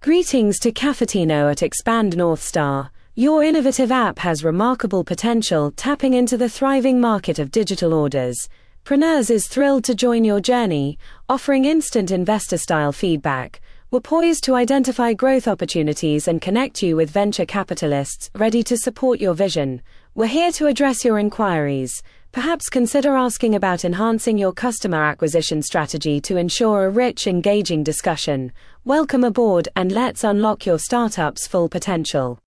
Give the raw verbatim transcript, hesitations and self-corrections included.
Greetings to Cafetino at Expand North Star. Your innovative app has remarkable potential, tapping into the thriving market of digital orders. Preneurs is thrilled to join your journey, offering instant investor-style feedback. We're poised to identify growth opportunities and connect you with venture capitalists ready to support your vision. We're here to address your inquiries. Perhaps consider asking about enhancing your customer acquisition strategy to ensure a rich, engaging discussion. Welcome aboard, and let's unlock your startup's full potential.